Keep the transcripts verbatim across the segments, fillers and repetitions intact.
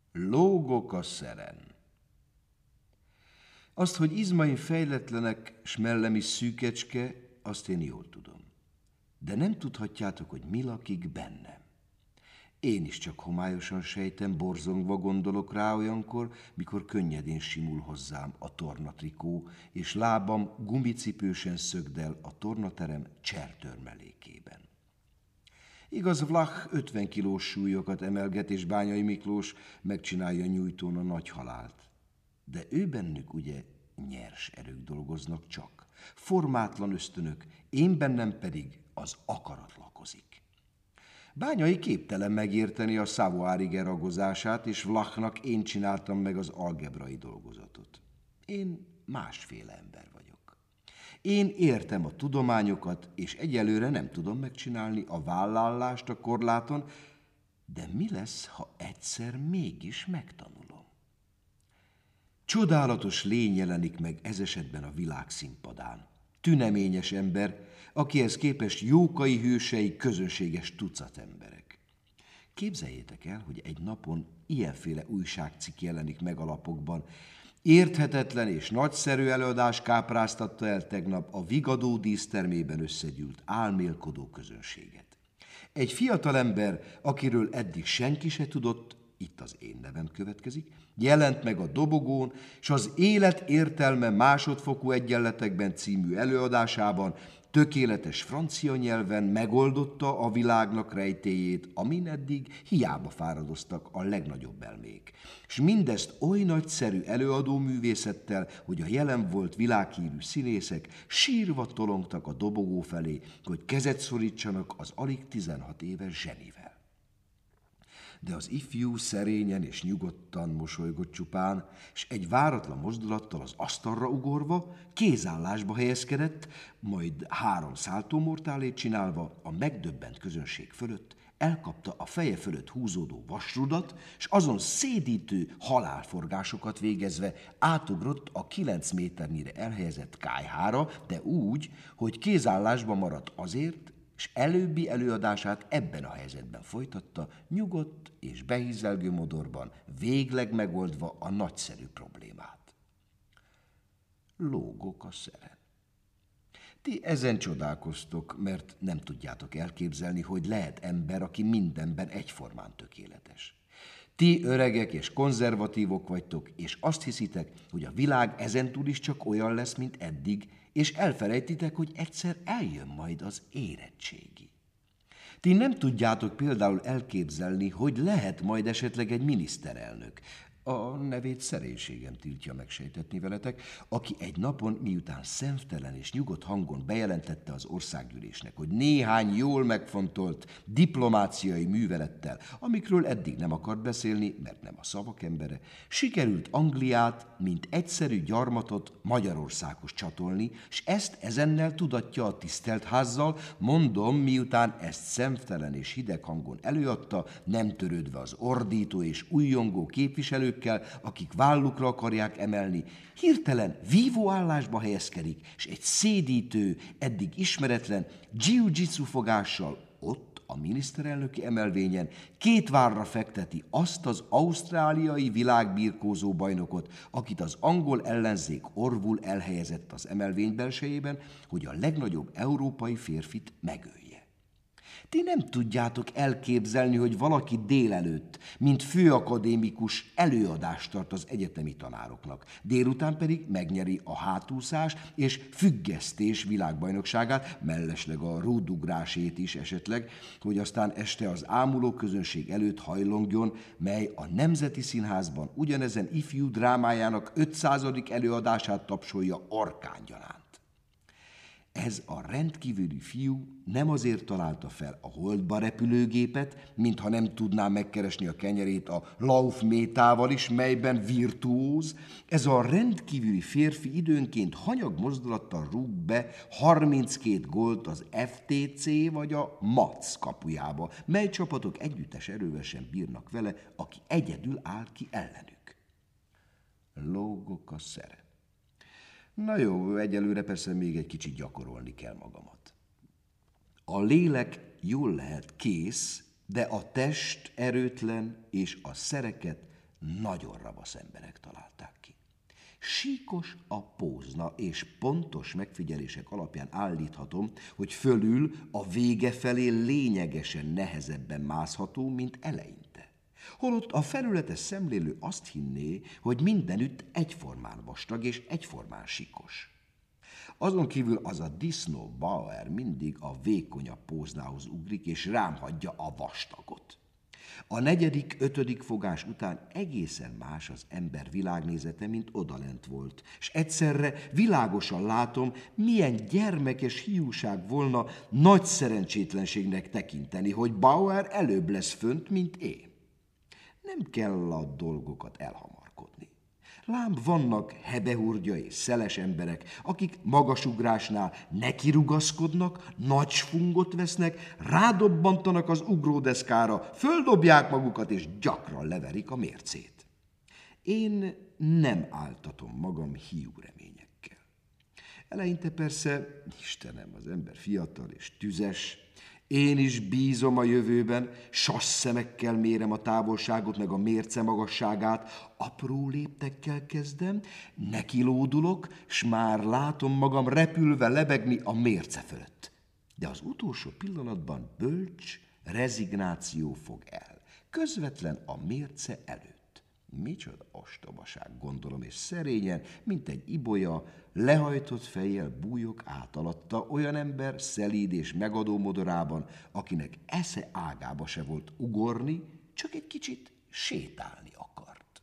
Lógok a szeren. Azt, hogy izmaim fejletlenek, s mellem is szűkecske, azt én jól tudom. De nem tudhatjátok, hogy mi lakik bennem. Én is csak homályosan sejtem, borzongva gondolok rá olyankor, mikor könnyedén simul hozzám a tornatrikó, és lábam gumicipősen szögdel a tornaterem csertörmelékében. Igaz, Vlach ötven kilós súlyokat emelget, és Bányai Miklós megcsinálja nyújtón a nagy halált. De ő bennük ugye nyers erők dolgoznak csak, formátlan ösztönök, én bennem pedig az akarat lakozik. Bányai képtelen megérteni a Savoir ragozását, és Vlachnak én csináltam meg az algebrai dolgozatot. Én másféle ember vagyok. Én értem a tudományokat, és egyelőre nem tudom megcsinálni a vállállást a korláton, de mi lesz, ha egyszer mégis megtanulom? Csodálatos lény jelenik meg ez esetben a világ színpadán. Tüneményes ember, akihez képest jókai hősei közönséges tucat emberek. Képzeljétek el, hogy egy napon ilyenféle újságcikk jelenik meg a lapokban. Érthetetlen és nagyszerű előadás kápráztatta el tegnap a Vigadó dísztermében összegyűlt álmélkodó közönséget. Egy fiatalember, akiről eddig senki se tudott, itt az én nevem következik, jelent meg a dobogón, és az Élet értelme másodfokú egyenletekben című előadásában tökéletes francia nyelven megoldotta a világnak rejtélyét, amin eddig hiába fáradoztak a legnagyobb elmék. És mindezt oly nagyszerű előadóművészettel, hogy a jelen volt világhírű színészek sírva tolongtak a dobogó felé, hogy kezet szorítsanak az alig tizenhat éves zsenivel. De az ifjú szerényen és nyugodtan mosolygott csupán, és egy váratlan mozdulattal az asztalra ugorva kézállásba helyezkedett, majd három száltómortálét csinálva a megdöbbent közönség fölött elkapta a feje fölött húzódó vasrudat, és azon szédítő halálforgásokat végezve átugrott a kilenc méternyire elhelyezett kályhára, de úgy, hogy kézállásba maradt azért, és előbbi előadását ebben a helyzetben folytatta, nyugodt és behízelgő modorban, végleg megoldva a nagyszerű problémát. Lógok a szeren. Ti ezen csodálkoztok, mert nem tudjátok elképzelni, hogy lehet ember, aki mindenben egyformán tökéletes. Ti öregek és konzervatívok vagytok, és azt hiszitek, hogy a világ ezentúl is csak olyan lesz, mint eddig, és elfelejtitek, hogy egyszer eljön majd az érettségi. Ti nem tudjátok például elképzelni, hogy lehet majd esetleg egy miniszterelnök, a nevét szerénységem tiltja megsejtetni veletek, aki egy napon, miután szemtelen és nyugodt hangon bejelentette az országgyűlésnek, hogy néhány jól megfontolt diplomáciai művelettel, amikről eddig nem akart beszélni, mert nem a szavak embere, sikerült Angliát, mint egyszerű gyarmatot Magyarországhoz csatolni, és ezt ezennel tudatja a tisztelt házzal, mondom, miután ezt szemtelen és hideg hangon előadta, nem törődve az ordító és újjongó képviselők, akik vállukra akarják emelni, hirtelen vívó állásba helyezkedik, és egy szédítő, eddig ismeretlen jiu-jitsu fogással ott a miniszterelnöki emelvényen két várra fekteti azt az ausztráliai világbirkózó bajnokot, akit az angol ellenzék orvul elhelyezett az emelvény belsejében, hogy a legnagyobb európai férfit megölje. Ti nem tudjátok elképzelni, hogy valaki délelőtt, mint főakadémikus előadást tart az egyetemi tanároknak, délután pedig megnyeri a hátúszás és függesztés világbajnokságát, mellesleg a rúdugrásét is esetleg, hogy aztán este az ámuló közönség előtt hajlongjon, mely a Nemzeti Színházban ugyanezen ifjú drámájának ötszázadik előadását tapsolja orkánggyanánt. Ez a rendkívüli fiú nem azért találta fel a holdba repülőgépet, mintha nem tudná megkeresni a kenyerét a laufmétával is, melyben virtuóz. Ez a rendkívüli férfi időnként hanyag mozdulattal rúg be harminckét gólt az ef té cé vagy a MAC kapujába, mely csapatok együttes erővel sem bírnak vele, aki egyedül áll ki ellenük. Lógok a szeren. Na jó, egyelőre persze még egy kicsit gyakorolni kell magamat. A lélek jól lehet kész, de a test erőtlen, és a szereket nagyon ravasz emberek találták ki. Síkos a pózna, és pontos megfigyelések alapján állíthatom, hogy fölül a vége felé lényegesen nehezebben mászható, mint eleinte. Holott a felületes szemlélő azt hinné, hogy mindenütt egyformán vastag és egyformán síkos. Azon kívül az a disznó Bauer mindig a vékonyabb póznához ugrik, és rám hagyja a vastagot. A negyedik, ötödik fogás után egészen más az ember világnézete, mint odalent volt, és egyszerre világosan látom, milyen gyermekes hiúság volna nagy szerencsétlenségnek tekinteni, hogy Bauer előbb lesz fönt, mint én. Nem kell a dolgokat elhamarkodni. Lám vannak hebehurgya és szeles emberek, akik magasugrásnál nekirugaszkodnak, nagy sfungot vesznek, rádobbantanak az ugródeszkára, földobják magukat és gyakran leverik a mércét. Én nem áltatom magam hiú reményekkel. Eleinte persze, Istenem, az ember fiatal és tüzes, én is bízom a jövőben, sas szemekkel mérem a távolságot, meg a mérce magasságát, apró léptekkel kezdem, nekilódulok, s már látom magam repülve lebegni a mérce fölött. De az utolsó pillanatban bölcs rezignáció fog el, közvetlen a mérce előtt. Micsoda ostobaság, gondolom, és szerényen, mint egy ibolya, lehajtott fejjel bújok át alatta olyan ember szelíd és megadó modorában, akinek esze ágába se volt ugorni, csak egy kicsit sétálni akart.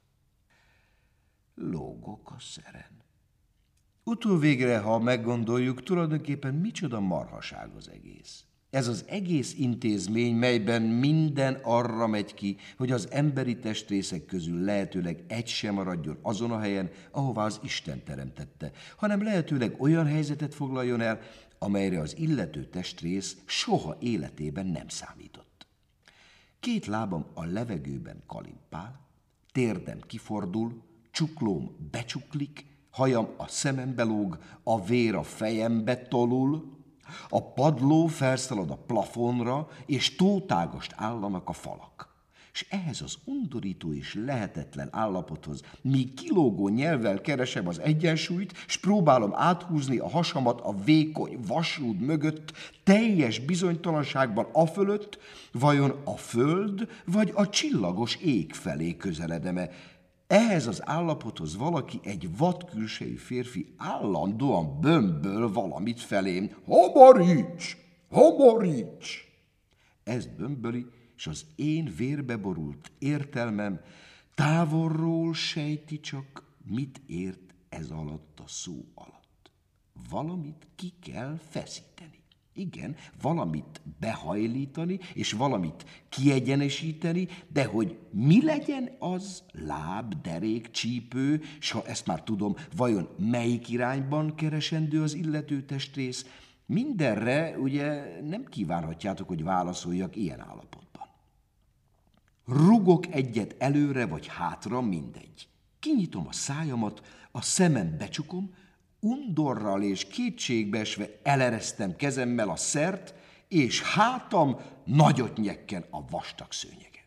Lógok a szeren. Utóvégre, ha meggondoljuk, tulajdonképpen micsoda marhaság az egész. Ez az egész intézmény, melyben minden arra megy ki, hogy az emberi testrészek közül lehetőleg egy sem maradjon azon a helyen, ahová az Isten teremtette, hanem lehetőleg olyan helyzetet foglaljon el, amelyre az illető testrész soha életében nem számított. Két lábam a levegőben kalimpál, térdem kifordul, csuklóm becsuklik, hajam a szemembe lóg, a vér a fejembe tolul, a padló felszalad a plafonra, és tótágast állanak a falak. És ehhez az undorító és lehetetlen állapothoz, míg kilógó nyelvvel keresem az egyensúlyt, és próbálom áthúzni a hasamat a vékony vasrúd mögött, teljes bizonytalanságban afölött, vajon a föld, vagy a csillagos ég felé közeledem-e. Ehhez az állapothoz valaki, egy vadkülsejű férfi állandóan bömböl valamit felém. Hamoríts! Hamoríts! Ezt bömböli, és az én vérbe borult értelmem távolról sejti csak, mit ért ez alatt a szó alatt. Valamit ki kell feszíteni. Igen, valamit behajlítani, és valamit kiegyenesíteni, de hogy mi legyen az láb, derék, csípő, s ha ezt már tudom, vajon melyik irányban keresendő az illető testrész, mindenre ugye nem kívánhatjátok, hogy válaszoljak ilyen állapotban. Rugok egyet előre vagy hátra, mindegy. Kinyitom a szájamat, a szemem becsukom, undorral és kétségbeesve eleresztem kezemmel a szert, és hátam nagyot nyekken a vastag szőnyegen.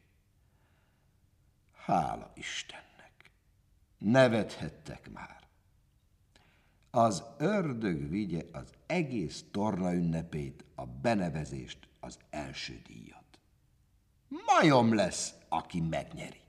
Hála Istennek! Nevethettek már. Az ördög vigye az egész torna ünnepét, a benevezést, az első díjat. Majom lesz, aki megnyeri.